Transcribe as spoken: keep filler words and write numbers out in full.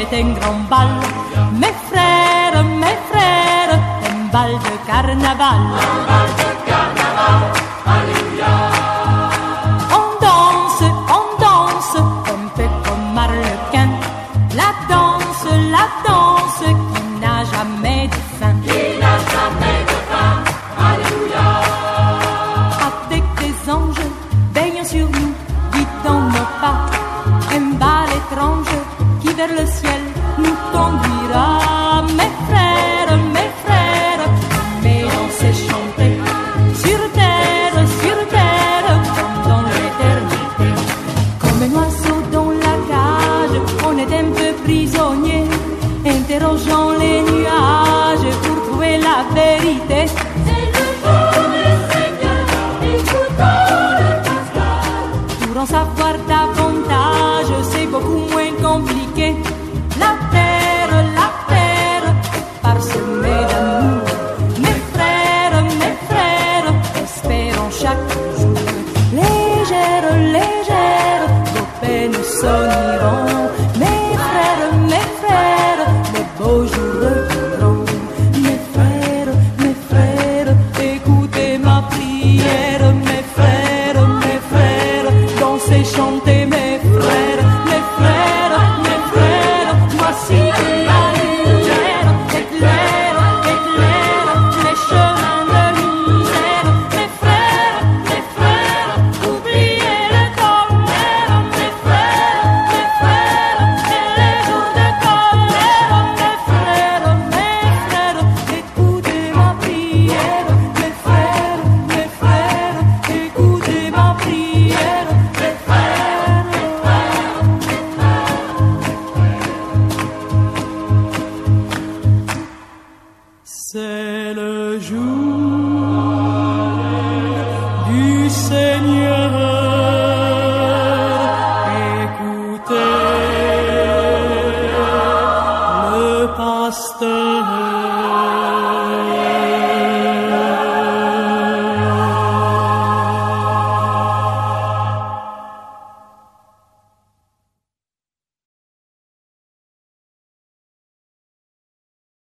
est un grand bal. Mes frères, mes frères, un bal de carnaval. Un bal de carnaval, alléluia. On danse, on danse, un peu comme Arlequin. La danse, la danse qui n'a jamais de fin. Qui n'a jamais de fin, alléluia. Avec des anges veillant sur nous, guidant nos pas. Un bal étrange qui vers le ciel nous conduira. Mes frères, mes frères, mais danser, chanter sur terre, sur terre, comme dans l'éternité. Comme un oiseau dans la cage, on est un peu prisonnier, interrogeant les nuages pour trouver la vérité. C'est le jour du Seigneur, écoutons le Pascal. Pour en savoir davantage, c'est beaucoup moins compliqué. La terre, la terre, parsemée d'amour. Mes frères, mes frères, espérons chaque jour. Légère, légère, vos peines s'en iront.